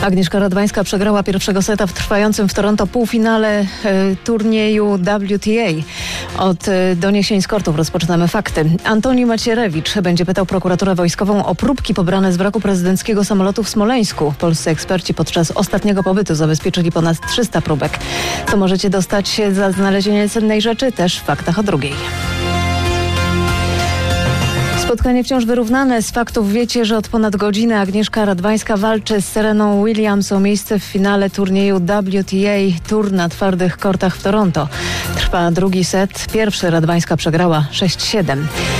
Agnieszka Radwańska przegrała pierwszego seta w trwającym w Toronto półfinale turnieju WTA. Od doniesień z kortów rozpoczynamy fakty. Antoni Macierewicz będzie pytał prokuraturę wojskową o próbki pobrane z wraku prezydenckiego samolotu w Smoleńsku. Polscy eksperci podczas ostatniego pobytu zabezpieczyli ponad 300 próbek. To możecie dostać za znalezienie cennej rzeczy też w faktach o 2:00. Spotkanie wciąż wyrównane. Z faktów wiecie, że od ponad godziny Agnieszka Radwańska walczy z Sereną Williams o miejsce w finale turnieju WTA Tour na twardych kortach w Toronto. Trwa drugi set. Pierwszy Radwańska przegrała 6-7.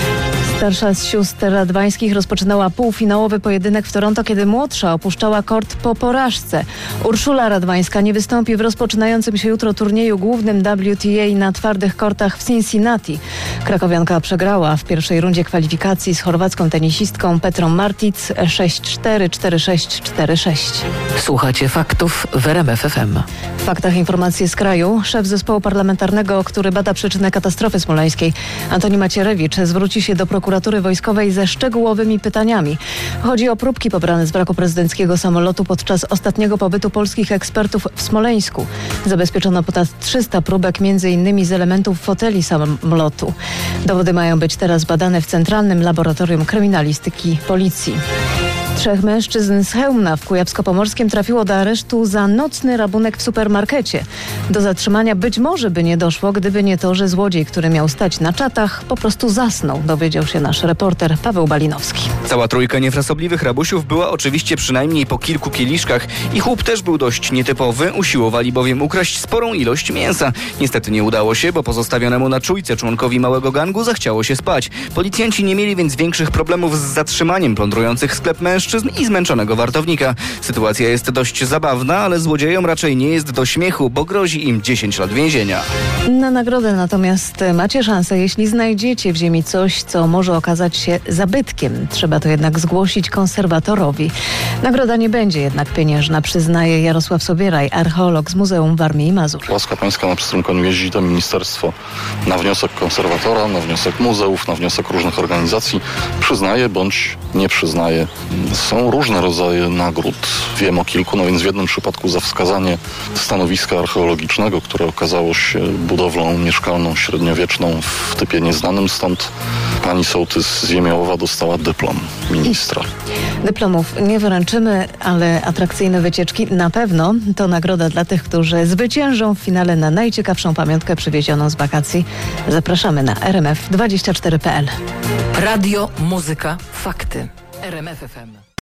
Starsza z sióstr Radwańskich rozpoczynała półfinałowy pojedynek w Toronto, kiedy młodsza opuszczała kort po porażce. Urszula Radwańska nie wystąpi w rozpoczynającym się jutro turnieju głównym WTA na twardych kortach w Cincinnati. Krakowianka przegrała w pierwszej rundzie kwalifikacji z chorwacką tenisistką Petrą Martic 6-4, 4-6, 4-6. Słuchacie faktów w RMF FM. W faktach informacje z kraju. Szef zespołu parlamentarnego, który bada przyczynę katastrofy smoleńskiej, Antoni Macierewicz, zwróci się do prokuratury wojskowej ze szczegółowymi pytaniami. Chodzi o próbki pobrane z wraku prezydenckiego samolotu podczas ostatniego pobytu polskich ekspertów w Smoleńsku. Zabezpieczono ponad 300 próbek, m.in. z elementów foteli samolotu. Dowody mają być teraz badane w Centralnym Laboratorium Kryminalistyki Policji. 3 mężczyzn z Chełmna w Kujawsko-Pomorskim trafiło do aresztu za nocny rabunek w supermarkecie. Do zatrzymania być może by nie doszło, gdyby nie to, że złodziej, który miał stać na czatach, po prostu zasnął, dowiedział się nasz reporter Paweł Balinowski. Cała trójka niefrasobliwych rabusiów była oczywiście przynajmniej po kilku kieliszkach. Ich łup też był dość nietypowy, usiłowali bowiem ukraść sporą ilość mięsa. Niestety nie udało się, bo pozostawionemu na czujce członkowi małego gangu zachciało się spać. Policjanci nie mieli więc większych problemów z zatrzymaniem plądrujących sklep mężczyzn i zmęczonego wartownika. Sytuacja jest dość zabawna, ale złodziejom raczej nie jest do śmiechu, bo grozi im 10 lat więzienia. Na nagrodę natomiast macie szansę, jeśli znajdziecie w ziemi coś, co może okazać się zabytkiem. Trzeba to jednak zgłosić konserwatorowi. Nagroda nie będzie jednak pieniężna, przyznaje Jarosław Sobieraj, archeolog z Muzeum Warmii i Mazur. Łaska Pańska na pstrym koniu jeździ to ministerstwo na wniosek konserwatora, na wniosek muzeów, na wniosek różnych organizacji. Przyznaje bądź nie przyznaje. Są różne rodzaje nagród. Wiem o kilku, no więc w jednym przypadku za wskazanie stanowiska archeologicznego, które okazało się budowlą mieszkalną średniowieczną w typie nieznanym, stąd pani sołtys z Jemiołowa dostała dyplom ministra. Dyplomów nie wręczymy, ale atrakcyjne wycieczki na pewno. To nagroda dla tych, którzy zwyciężą w finale na najciekawszą pamiątkę przywiezioną z wakacji. Zapraszamy na rmf24.pl. Radio, muzyka, fakty. RMF FM.